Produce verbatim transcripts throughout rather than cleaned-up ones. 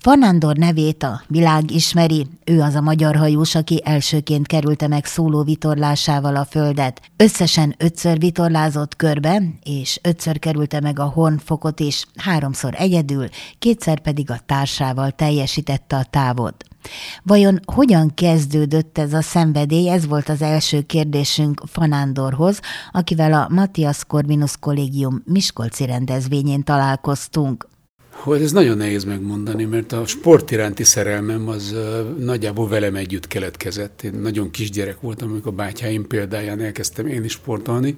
Fanándor nevét a világ ismeri, ő az a magyar hajós, aki elsőként kerülte meg szóló vitorlásával a földet. Összesen ötször vitorlázott körbe, és ötször kerülte meg a Horn-fokot is, háromszor egyedül, kétszer pedig a társával teljesítette a távot. Vajon hogyan kezdődött ez a szenvedély? Ez volt az első kérdésünk Fanándorhoz, akivel a Matthias Corvinus Kollégium miskolci rendezvényén találkoztunk. Hogy ez nagyon nehéz megmondani, mert a sport iránti szerelmem az nagyjából velem együtt keletkezett. Én nagyon kisgyerek voltam, amikor a bátyáim példáján elkezdtem én is sportolni,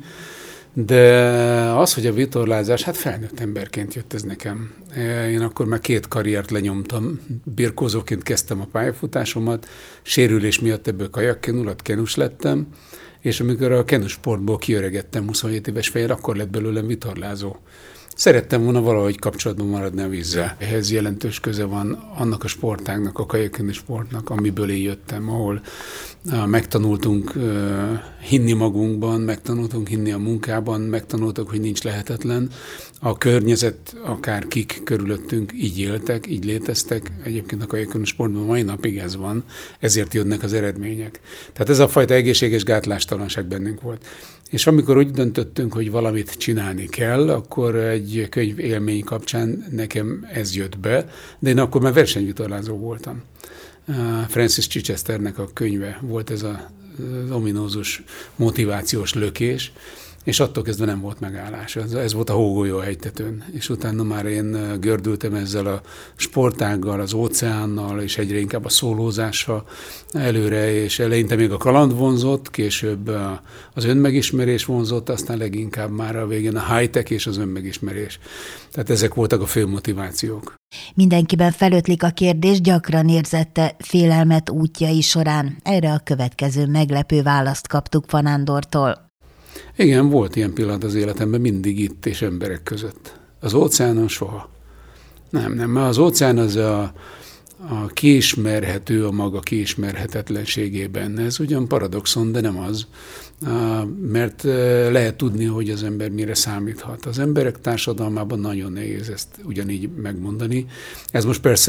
de az, hogy a vitorlázás, hát felnőtt emberként jött ez nekem. Én akkor már két karriert lenyomtam, birkózóként kezdtem a pályafutásomat, sérülés miatt ebből kajakkenulat, kenus lettem, és amikor a kenusportból kiöregettem huszonhét éves fején, akkor lett belőlem vitorlázó. Szerettem volna valahogy kapcsolatban maradni a vízzel. Ehhez jelentős köze van annak a sportágnak, a kajakkenu sportnak, amiből én jöttem, ahol uh, megtanultunk uh, hinni magunkban, megtanultunk hinni a munkában, megtanultuk, hogy nincs lehetetlen. A környezet, akár kik körülöttünk így éltek, így léteztek. Egyébként a kajakkenu sportban mai napig ez van, ezért jönnek az eredmények. Tehát ez a fajta egészséges gátlástalanság bennünk volt. És amikor úgy döntöttünk, hogy valamit csinálni kell, akkor egy könyv élmény kapcsán nekem ez jött be, de én akkor már versenyvitorlázó voltam. Francis Chichesternek a könyve volt ez az ominózus motivációs lökés, és attól kezdve nem volt megállás. Ez, ez volt a Hógolyó hegytetőn. És utána már én gördültem ezzel a sportággal, az óceánnal, és egyre inkább a szólózással előre, és eleinte még a kaland vonzott, később az önmegismerés vonzott, aztán leginkább már a végén a high-tech és az önmegismerés. Tehát ezek voltak a fő motivációk. Mindenkiben felötlik a kérdés, gyakran érzette félelmet útjai során. Erre a következő meglepő választ kaptuk Fanándortól. Igen, volt ilyen pillanat az életemben, mindig itt és emberek között. Az óceánon soha. Nem, nem, mert az óceán az a, a kiismerhető a maga kiismerhetetlenségében. Ez ugyan paradoxon, de nem az, mert lehet tudni, hogy az ember mire számíthat. Az emberek társadalmában nagyon nehéz ezt ugyanígy megmondani. Ez most persze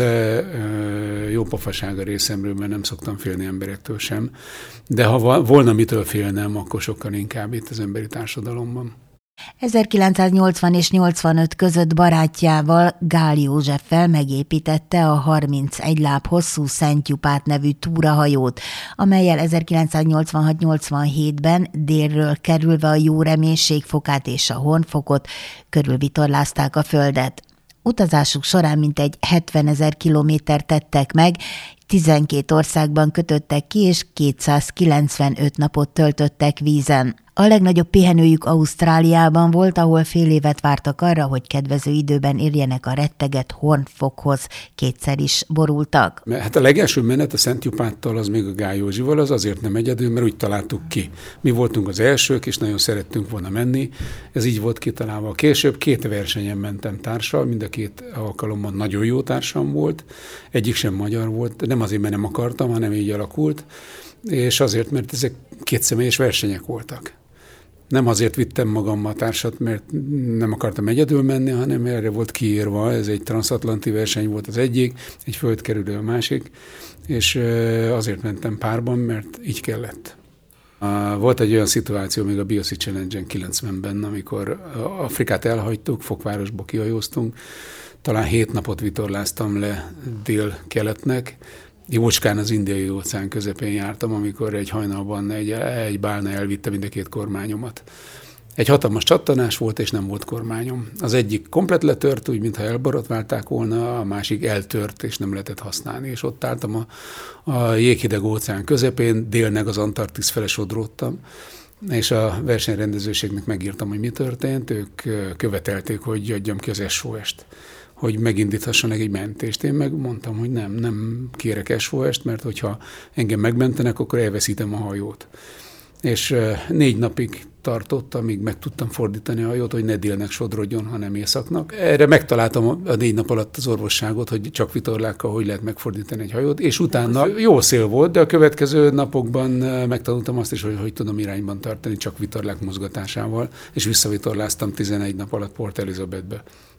jó pofaság a részemről, mert nem szoktam félni emberektől sem, de ha volna mitől félnem, akkor sokkal inkább itt az emberi társadalomban. ezerkilencszáznyolcvan és nyolcvanöt között barátjával, Gál Józseffel megépítette a harmincegy láb hosszú Szentgyupát nevű túrahajót, amellyel ezerkilencszáznyolcvanhat nyolcvanhétben délről kerülve a Jó Reménység fokát és a Horn-fokot körülvitorlázták a földet. Utazásuk során mintegy hetvenezer kilométert tettek meg, tizenkét országban kötöttek ki, és kétszázkilencvenöt napot töltöttek vízen. A legnagyobb pihenőjük Ausztráliában volt, ahol fél évet vártak arra, hogy kedvező időben érjenek a retteget Horn-fokhoz. Kétszer is borultak. Hát a legelső menet a Szentgyupáttal, az még a Gál Józsival, az azért nem egyedül, mert úgy találtuk ki. Mi voltunk az elsők, és nagyon szerettünk volna menni. Ez így volt kitalálva. Később két versenyen mentem társal, mind a két alkalommal nagyon jó társam volt. Egyik sem magyar volt, nem azért, mert nem akartam, hanem így alakult, és azért, mert ezek kétszemélyes versenyek voltak. Nem azért vittem magammal a társat, mert nem akartam egyedül menni, hanem erre volt kiírva. Ez egy transatlanti verseny volt az egyik, egy földkerülő a másik, és azért mentem párban, mert így kellett. Volt egy olyan szituáció még a Bioszi Challenge-en kilencvenben, amikor Afrikát elhagytuk, Fokvárosba kihajóztunk, talán hét napot vitorláztam le dél-keletnek, jócskán az Indiai óceán közepén jártam, amikor egy hajnalban egy, egy bálna elvitte mind a két kormányomat. Egy hatalmas csattanás volt, és nem volt kormányom. Az egyik komplet letört, úgy, mintha elborotválták volna, a másik eltört, és nem lehetett használni. És ott álltam a, a jéghideg óceán közepén, délnek az Antarktisz fele sodródtam, és a versenyrendezőségnek megírtam, hogy mi történt. Ők követelték, hogy adjam ki az es o es-t, hogy megindíthassanak egy mentést. Én megmondtam, hogy nem, nem kérek es o es-t, mert hogyha engem megmentenek, akkor elveszítem a hajót. És négy napig tartott, amíg meg tudtam fordítani a hajót, hogy ne délnek sodrodjon, hanem északnak. Erre megtaláltam a négy nap alatt az orvosságot, hogy csak vitorlákkal hogy lehet megfordítani egy hajót, és utána jó szél volt, de a következő napokban megtanultam azt is, hogy hogy tudom irányban tartani, csak vitorlák mozgatásával, és visszavitorláztam tizenegy nap alatt Port Elizabethbe.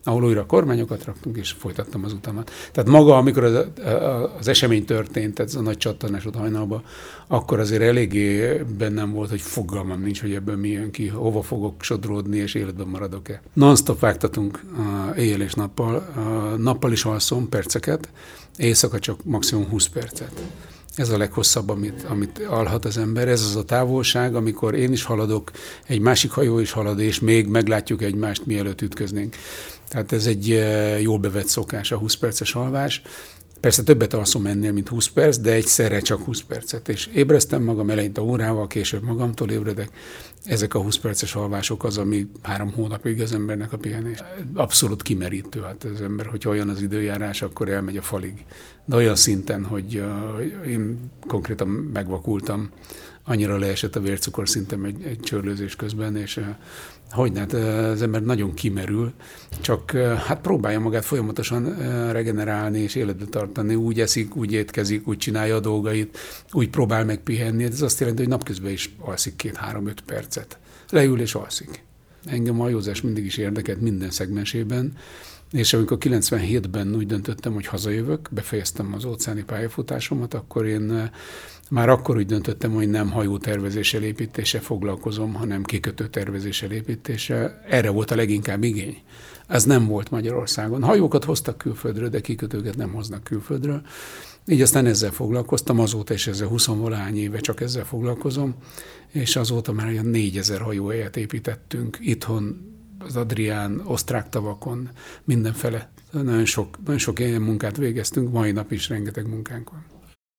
ahol újra kormányokat raktunk, és folytattam az utamat. Tehát maga, amikor az, az esemény történt, ez a nagy csattanás ott hajnalban, akkor azért eléggé bennem volt, hogy fogalmam nincs, hogy ebből mi jön ki, hova fogok sodródni, és életben maradok-e. Non-stop vágtatunk éjjel és nappal. Nappal is alszom perceket, éjszaka csak maximum húsz percet. Ez a leghosszabb, amit, amit alhat az ember. Ez az a távolság, amikor én is haladok, egy másik hajó is halad, és még meglátjuk egymást, mielőtt ütköznénk. Tehát ez egy jól bevett szokás, a húsz perces alvás. Persze többet alszom ennél, mint húsz perc, de egyszerre csak húsz percet. És ébresztem magam eleinte órával, később magamtól ébredek. Ezek a húsz perces alvások az, ami három hónapig az embernek a pihenés. Abszolút kimerítő. Hát az ember, hogyha olyan az időjárás, akkor elmegy a falig. De olyan szinten, hogy uh, én konkrétan megvakultam. Annyira leesett a vércukorszintem egy, egy csörlőzés közben, és uh, hogyne, hát az ember nagyon kimerül, csak uh, hát próbálja magát folyamatosan uh, regenerálni és életbe tartani. Úgy eszik, úgy étkezik, úgy csinálja a dolgait, úgy próbál megpihenni. Ez azt jelenti, hogy napközben is alszik két-három-öt percet. Leül és alszik. Engem a hajózás mindig is érdekelt minden szegmensében, és amikor kilencvenhétben úgy döntöttem, hogy hazajövök, befejeztem az óceáni pályafutásomat, akkor én már akkor úgy döntöttem, hogy nem hajótervezéssel, építéssel foglalkozom, hanem kikötő tervezéssel, építéssel. Erre volt a leginkább igény. Ez nem volt Magyarországon. Hajókat hoztak külföldről, de kikötőket nem hoznak külföldről. Így aztán ezzel foglalkoztam, azóta is ezzel huszonvalahány éve csak ezzel foglalkozom, és azóta már olyan négyezer hajóhelyet építettünk itthon, az Adrián, osztrák tavakon, mindenfele. Nagyon sok, nagyon sok ilyen munkát végeztünk, mai nap is rengeteg munkánk van.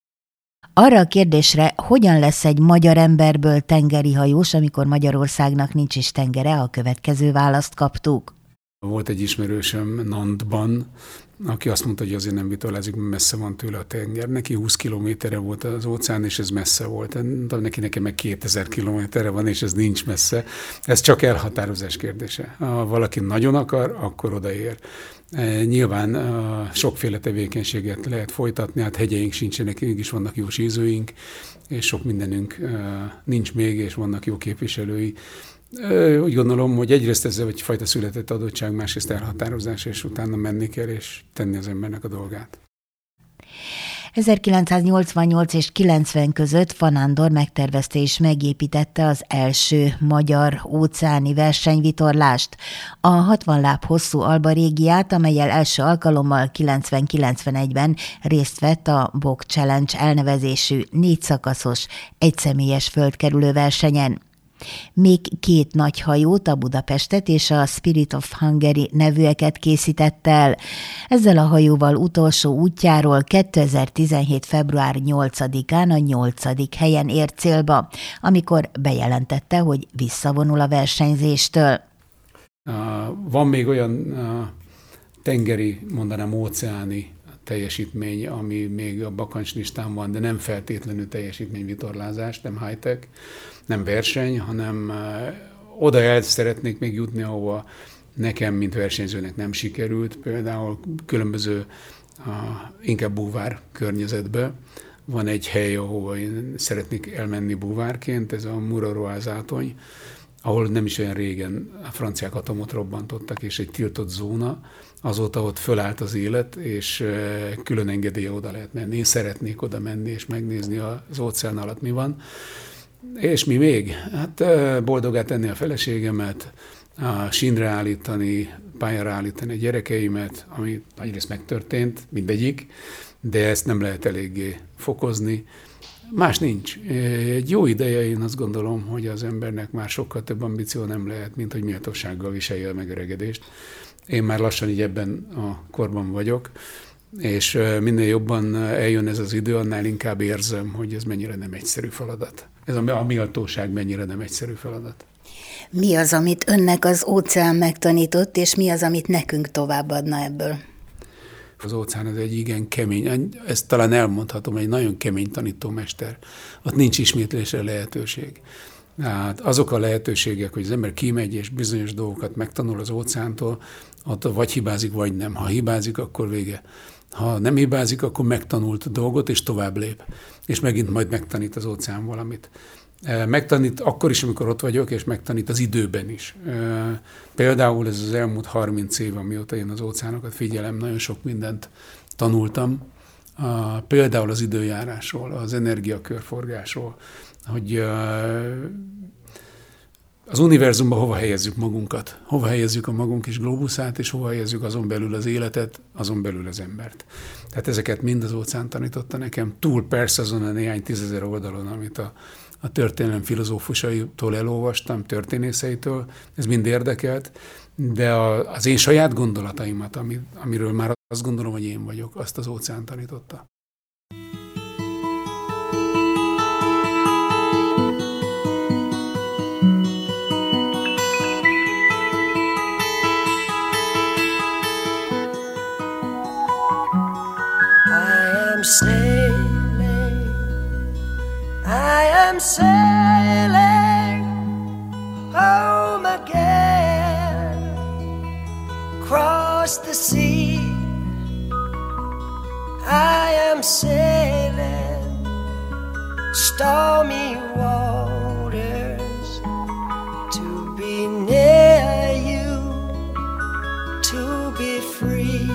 Arra a kérdésre, hogyan lesz egy magyar emberből tengeri hajós, amikor Magyarországnak nincs is tengere, a következő választ kaptuk. Volt egy ismerősöm Nantban, aki azt mondta, hogy azért nem vitorlázik, mert messze van tőle a tenger. Neki húsz kilométerre volt az óceán, és ez messze volt. Neki nekem meg kétezer kilométerre van, és ez nincs messze. Ez csak elhatározás kérdése. Ha valaki nagyon akar, akkor odaér. Nyilván sokféle tevékenységet lehet folytatni, hát hegyeink sincsenek, mégis vannak jó sízőink, és sok mindenünk nincs még, és vannak jó képviselői. Úgy gondolom, hogy egyrészt ez egyfajta született adottság, másrészt elhatározás, és utána menni kell, és tenni az embernek a dolgát. ezerkilencszáznyolcvannyolc és kilencven között Fanándor megtervezte és megépítette az első magyar óceáni versenyvitorlást, a hatvan láb hosszú Alba Régiát, amellyel első alkalommal kilencven-kilencvenegyben részt vett a Bog Challenge elnevezésű négy szakaszos, egyszemélyes földkerülő versenyen. Még két nagy hajót, a Budapestet és a Spirit of Hungary nevűeket készített el. Ezzel a hajóval utolsó útjáról kétezer-tizenhét február nyolcadikán a nyolcadik helyen ért célba, amikor bejelentette, hogy visszavonul a versenyzéstől. Uh, van még olyan uh, tengeri, mondanám óceáni teljesítmény, ami még a bakancslistán van, de nem feltétlenül teljesítményvitorlázás, nem high-tech, nem verseny, hanem uh, oda el szeretnék még jutni, ahova nekem, mint versenyzőnek nem sikerült, például különböző uh, inkább búvár környezetbe. Van egy hely, ahova én szeretnék elmenni búvárként, ez a Mururoa-zátony, ahol nem is olyan régen a franciák atomot robbantottak, és egy tiltott zóna, azóta ott fölállt az élet, és külön engedélye oda lehet menni. Én szeretnék oda menni, és megnézni az óceán alatt mi van. És mi még? Hát boldogá tenni a feleségemet, a sínre állítani, pályára állítani a gyerekeimet, ami nagyrészt megtörtént, mindegyik, de ezt nem lehet eléggé fokozni. Más nincs. Egy jó ideje én azt gondolom, hogy az embernek már sokkal több ambíció nem lehet, mint hogy méltósággal viselje a megöregedést. Én már lassan így ebben a korban vagyok, és minél jobban eljön ez az idő, annál inkább érzem, hogy ez mennyire nem egyszerű feladat. Ez a méltóság mennyire nem egyszerű feladat. Mi az, amit önnek az óceán megtanított, és mi az, amit nekünk továbbadna ebből? Az óceán az egy igen kemény, ezt talán elmondhatom, egy nagyon kemény tanítómester. Ott nincs ismétlésre lehetőség. Hát azok a lehetőségek, hogy az ember kimegy és bizonyos dolgokat megtanul az óceántól, ott vagy hibázik, vagy nem. Ha hibázik, akkor vége. Ha nem hibázik, akkor megtanult a dolgot, és tovább lép. És megint majd megtanít az óceán valamit. Megtanít akkor is, amikor ott vagyok, és megtanít az időben is. Például ez az elmúlt harminc év, amióta én az óceánokat figyelem, nagyon sok mindent tanultam. Például az időjárásról, az energiakörforgásról, hogy az univerzumban hova helyezzük magunkat, hova helyezzük a magunk kis globuszát, és hova helyezzük azon belül az életet, azon belül az embert. Tehát ezeket mind az óceán tanította nekem, túl persze azon a néhány tízezer oldalon, amit a, a történelem filozófusaitól elolvastam, történészeitől, ez mind érdekelt, de a, az én saját gondolataimat, ami, amiről már azt gondolom, hogy én vagyok, azt az óceán tanította. Sailing, I am sailing home again, across the sea. I am sailing stormy waters to be near you, to be free.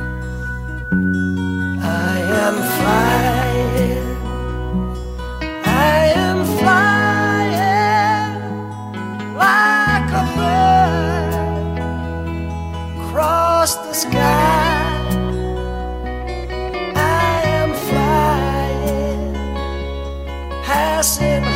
I am flying, I am flying like a bird across the sky. I am flying, passing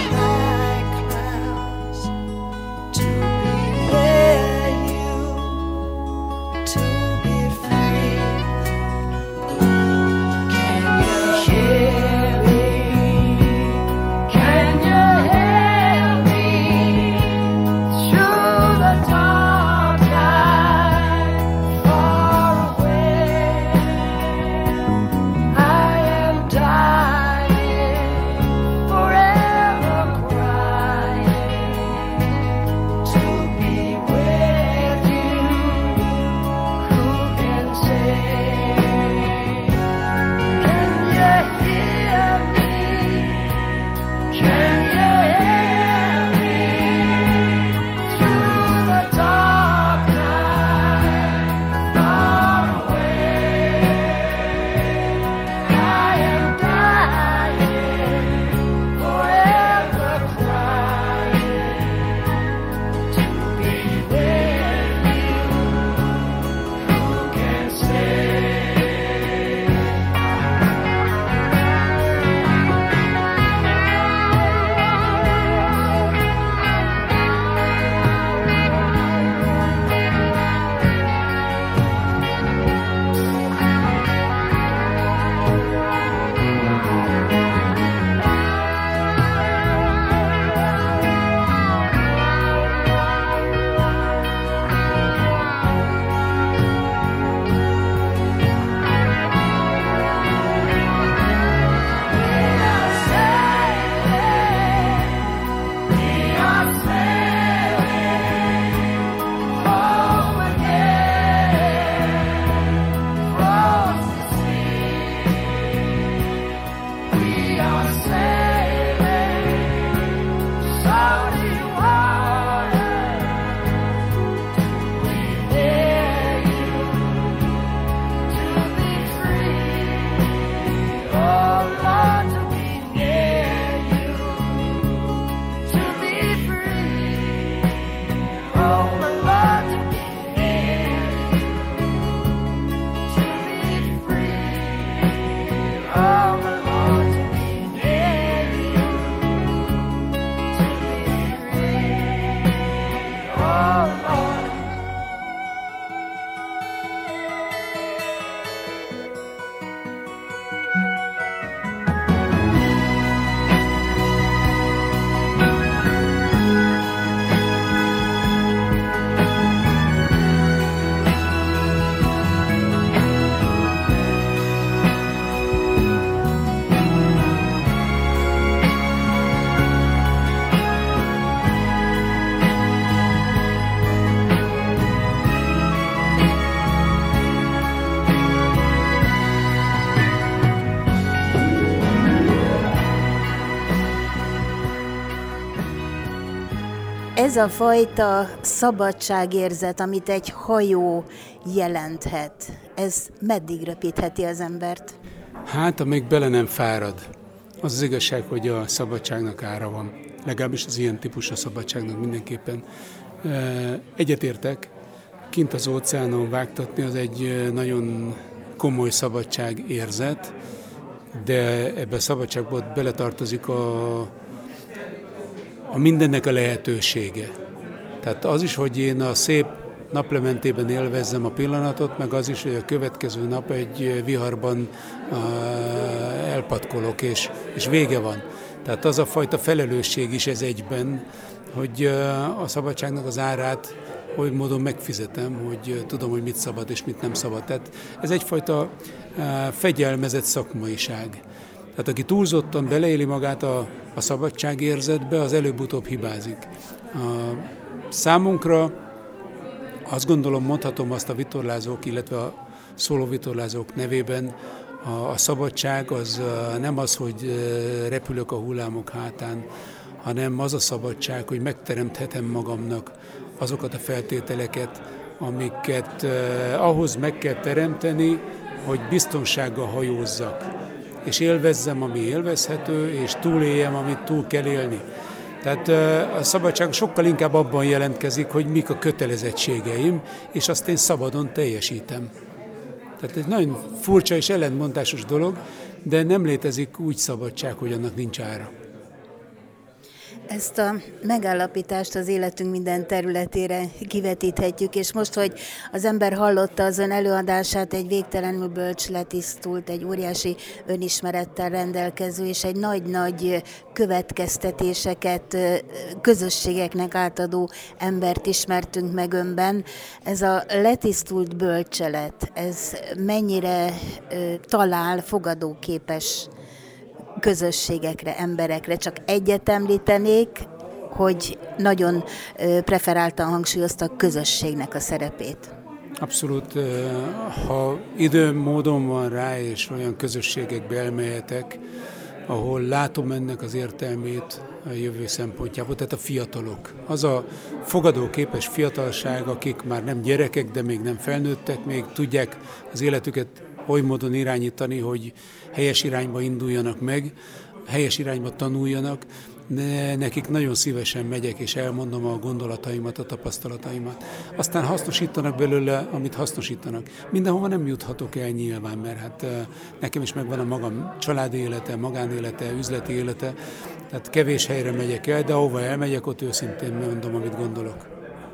Ez a fajta szabadságérzet, amit egy hajó jelenthet, ez meddig röpítheti az embert? Hát, amíg bele nem fárad. Az az igazság, hogy a szabadságnak ára van. Legalábbis az ilyen típusú szabadságnak mindenképpen. Egyetértek, kint az óceánon vágtatni az egy nagyon komoly szabadságérzet, de ebben a szabadságban beletartozik a, a mindennek a lehetősége. Tehát az is, hogy én a szép naplementében élvezzem a pillanatot, meg az is, hogy a következő nap egy viharban uh, elpatkolok, és, és vége van. Tehát az a fajta felelősség is ez egyben, hogy uh, a szabadságnak az árát oly módon megfizetem, hogy uh, tudom, hogy mit szabad és mit nem szabad. Tehát ez egyfajta uh, fegyelmezett szakmaiság. Tehát aki túlzottan beleéli magát a, a szabadságérzetbe, az előbb-utóbb hibázik. Uh, számunkra azt gondolom, mondhatom azt a vitorlázók, illetve a szólóvitorlázók nevében, a, a szabadság az nem az, hogy repülök a hullámok hátán, hanem az a szabadság, hogy megteremthetem magamnak azokat a feltételeket, amiket eh, ahhoz meg kell teremteni, hogy biztonsággal hajózzak, és élvezzem, ami élvezhető, és túléljem, amit túl kell élni. Tehát a szabadság sokkal inkább abban jelentkezik, hogy mik a kötelezettségeim, és azt én szabadon teljesítem. Tehát ez nagyon furcsa és ellentmondásos dolog, de nem létezik úgy szabadság, hogy annak nincs ára. Ezt a megállapítást az életünk minden területére kivetíthetjük, és most, hogy az ember hallotta az ön előadását, egy végtelenül bölcs, letisztult, egy óriási önismerettel rendelkező, és egy nagy-nagy következtetéseket közösségeknek átadó embert ismertünk meg önben. Ez a letisztult bölcselet, ez mennyire talál fogadóképes közösségekre, emberekre? Csak egyet említenék, hogy nagyon preferáltan hangsúlyozta a közösségnek a szerepét. Abszolút, ha időm, módom van rá, és olyan közösségekbe elmehetek, ahol látom ennek az értelmét a jövő szempontjából, tehát a fiatalok. Az a fogadóképes fiatalság, akik már nem gyerekek, de még nem felnőttek, még tudják az életüket oly módon irányítani, hogy helyes irányba induljanak meg, helyes irányba tanuljanak. De nekik nagyon szívesen megyek, és elmondom a gondolataimat, a tapasztalataimat. Aztán hasznosítanak belőle, amit hasznosítanak. Mindenhova nem juthatok el nyilván, mert hát nekem is megvan a magam családi élete, magánélete, üzleti élete, tehát kevés helyre megyek el, de ahova elmegyek, ott őszintén mondom, amit gondolok.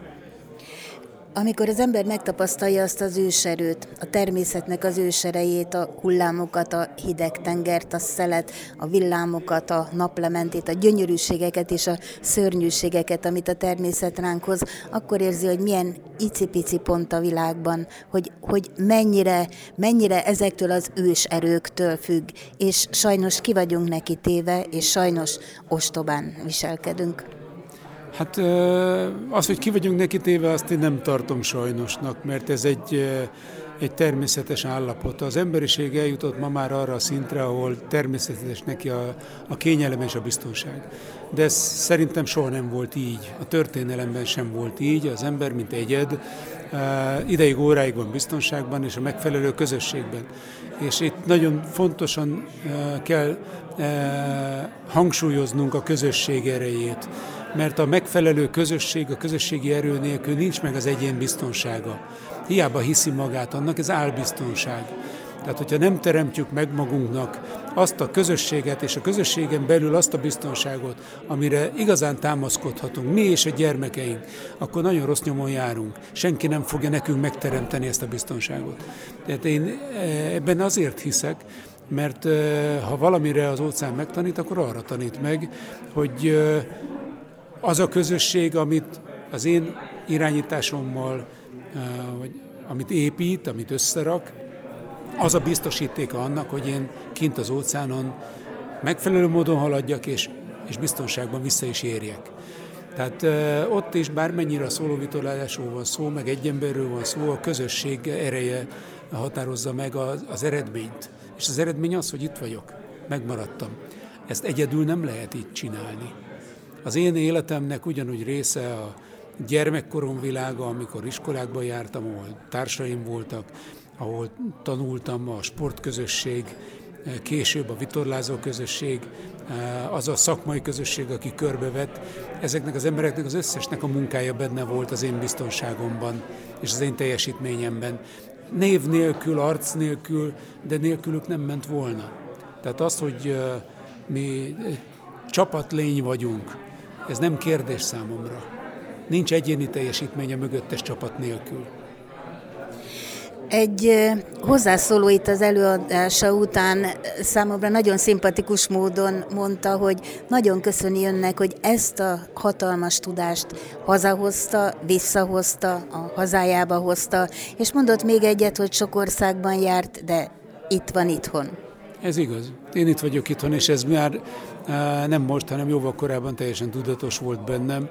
Amikor az ember megtapasztalja azt az őserőt, a természetnek az őserejét, a hullámokat, a hideg tengert, a szelet, a villámokat, a naplementét, a gyönyörűségeket és a szörnyűségeket, amit a természet ránk hoz, akkor érzi, hogy milyen icipici pont a világban, hogy, hogy mennyire, mennyire ezektől az őserőktől függ, és sajnos ki vagyunk neki téve, és sajnos ostobán viselkedünk. Hát az, hogy ki vagyunk neki téve, azt én nem tartom sajnosnak, mert ez egy, egy természetes állapot. Az emberiség eljutott ma már arra a szintre, ahol természetes neki a, a kényelem és a biztonság. De ez szerintem soha nem volt így. A történelemben sem volt így. Az ember, mint egyed, ideig, óráig van biztonságban és a megfelelő közösségben. És itt nagyon fontosan kell hangsúlyoznunk a közösség erejét, mert a megfelelő közösség, a közösségi erő nélkül nincs meg az egyén biztonsága. Hiába hiszi magát annak, ez álbiztonság. Tehát, hogyha nem teremtjük meg magunknak azt a közösséget, és a közösségen belül azt a biztonságot, amire igazán támaszkodhatunk, mi és a gyermekeink, akkor nagyon rossz nyomon járunk. Senki nem fogja nekünk megteremteni ezt a biztonságot. Tehát én ebben azért hiszek, mert ha valamire az óceán megtanít, akkor arra tanít meg, hogy az a közösség, amit az én irányításommal, vagy amit épít, amit összerak, az a biztosítéka annak, hogy én kint az óceánon megfelelő módon haladjak, és, és biztonságban vissza is érjek. Tehát ott is bármennyire a szólóvitorlázásról van szó, meg egy emberről van szó, a közösség ereje határozza meg az, az eredményt. És az eredmény az, hogy itt vagyok, megmaradtam. Ezt egyedül nem lehet így csinálni. Az én életemnek ugyanúgy része a gyermekkorom világa, amikor iskolákban jártam, ahol társaim voltak, ahol tanultam, a sportközösség, később a vitorlázó közösség, az a szakmai közösség, aki körbevett. Ezeknek az embereknek az összesnek a munkája benne volt az én biztonságomban és az én teljesítményemben. Név nélkül, arc nélkül, de nélkülük nem ment volna. Tehát az, hogy mi csapatlény vagyunk, ez nem kérdés számomra. Nincs egyéni teljesítménye mögöttes csapat nélkül. Egy hozzászóló itt az előadása után számomra nagyon szimpatikus módon mondta, hogy nagyon köszöni önnek, hogy ezt a hatalmas tudást hazahozta, visszahozta, a hazájába hozta, és mondott még egyet, hogy sok országban járt, de itt van itthon. Ez igaz. Én itt vagyok itthon, és ez már nem most, hanem jóval korábban teljesen tudatos volt bennem.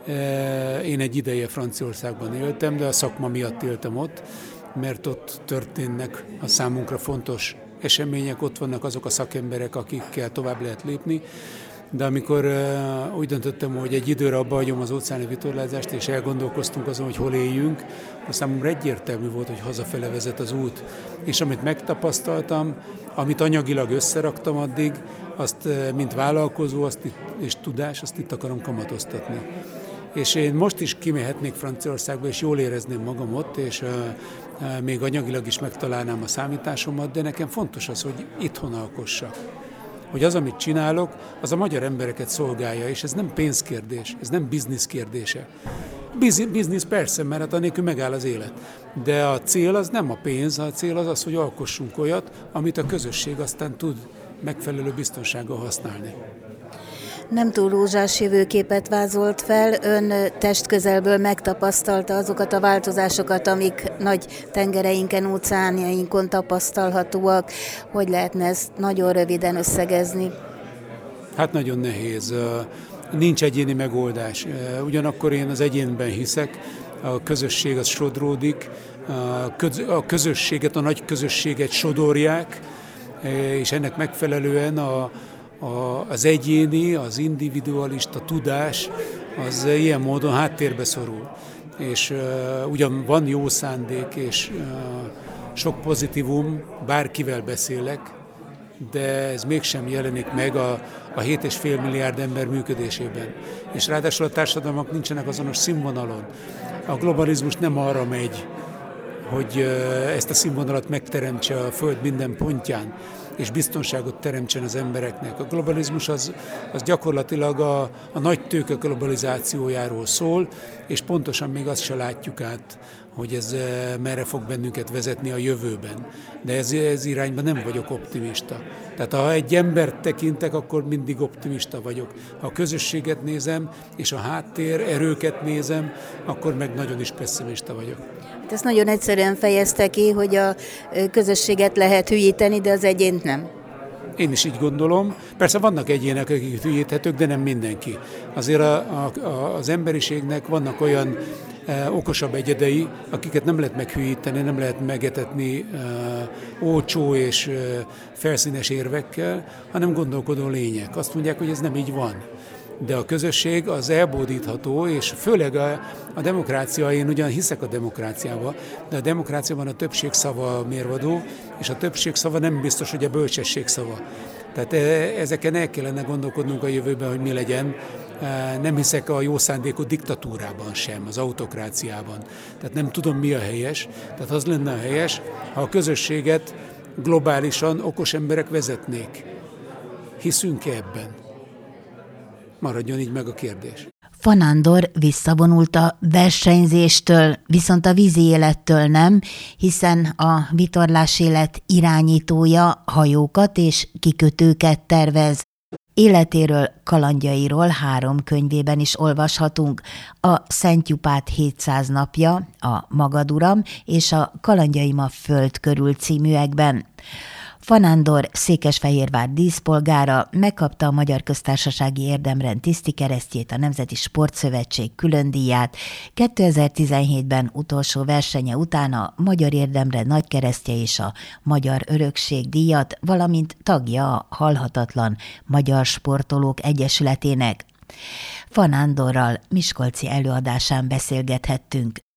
Én egy ideje Franciaországban éltem, de a szakma miatt éltem ott, mert ott történnek a számunkra fontos események, ott vannak azok a szakemberek, akikkel tovább lehet lépni. De amikor uh, úgy döntöttem, hogy egy időre abba hagyom az óceáni vitorlázást, és elgondolkoztunk azon, hogy hol éljünk, a számomra egyértelmű volt, hogy hazafele vezet az út. És amit megtapasztaltam, amit anyagilag összeraktam addig, azt uh, mint vállalkozó azt itt, és tudás, azt itt akarom kamatoztatni. És én most is kimehetnék Franciaországba, és jól érezném magam ott, és uh, uh, még anyagilag is megtalálnám a számításomat, de nekem fontos az, hogy itthon alkossak. Hogy az, amit csinálok, az a magyar embereket szolgálja, és ez nem pénzkérdés, ez nem biznisz kérdése. Biznisz persze, mert hát anélkül megáll az élet. De a cél az nem a pénz, a cél az az, hogy alkossunk olyat, amit a közösség aztán tud megfelelő biztonsággal használni. Nem túl rózsás jövőképet vázolt fel, ön testközelből megtapasztalta azokat a változásokat, amik nagy tengereinken, óceánjainkon tapasztalhatóak. Hogy lehetne ezt nagyon röviden összegezni? Hát nagyon nehéz. Nincs egyéni megoldás. Ugyanakkor én az egyénben hiszek, a közösség az sodródik, a közösséget, a nagy közösséget sodorják, és ennek megfelelően a A, az egyéni, az individualista tudás az ilyen módon háttérbe szorul. És uh, ugyan van jó szándék és uh, sok pozitívum, bárkivel beszélek, de ez mégsem jelenik meg a, a hét egész öt milliárd ember működésében. És ráadásul a társadalmak nincsenek azonos színvonalon. A globalizmus nem arra megy, hogy uh, ezt a színvonalat megteremtse a Föld minden pontján, és biztonságot teremtsen az embereknek. A globalizmus az, az gyakorlatilag a, a nagy tőke globalizációjáról szól, és pontosan még azt se látjuk át, hogy ez merre fog bennünket vezetni a jövőben. De ez, ez irányban nem vagyok optimista. Tehát ha egy embert tekintek, akkor mindig optimista vagyok. Ha a közösséget nézem, és a háttér erőket nézem, akkor meg nagyon is pessimista vagyok. Ezt nagyon egyszerűen fejezte ki, hogy a közösséget lehet hülyíteni, de az egyént nem. Én is így gondolom. Persze vannak egyének, akik hülyíthetők, de nem mindenki. Azért a, a, az emberiségnek vannak olyan e, okosabb egyedei, akiket nem lehet meghülyíteni, nem lehet megetetni e, olcsó és e, felszínes érvekkel, hanem gondolkodó lények. Azt mondják, hogy ez nem így van. De a közösség az elbódítható, és főleg a, a demokrácia, én ugyan hiszek a demokráciába, de a demokráciában a többség szava mérvadó, és a többség szava nem biztos, hogy a bölcsesség szava. Tehát ezeken el kellene gondolkodnunk a jövőben, hogy mi legyen. Nem hiszek a jó szándékú diktatúrában sem, az autokráciában. Tehát nem tudom, mi a helyes. Tehát az lenne a helyes, ha a közösséget globálisan okos emberek vezetnék. Hiszünk-e ebben? Maradjon így meg a kérdés. Fanándor visszavonult a versenyzéstől, viszont a vízi élettől nem, hiszen a vitorlás élet irányítója hajókat és kikötőket tervez. Életéről, kalandjairól három könyvében is olvashatunk. A Szentjupát hétszáz napja, a Magaduram és a Kalandjaim a föld körül címűekben. Fanándor Székesfehérvár díszpolgára megkapta a Magyar Köztársasági Érdemrend tisztikeresztjét, a Nemzeti Sportszövetség különdíját, kétezer-tizenhétben utolsó versenye után a Magyar Érdemrend nagykeresztje és a Magyar Örökség díjat, valamint tagja a Halhatatlan Magyar Sportolók Egyesületének. Fan Andorral miskolci előadásán beszélgethettünk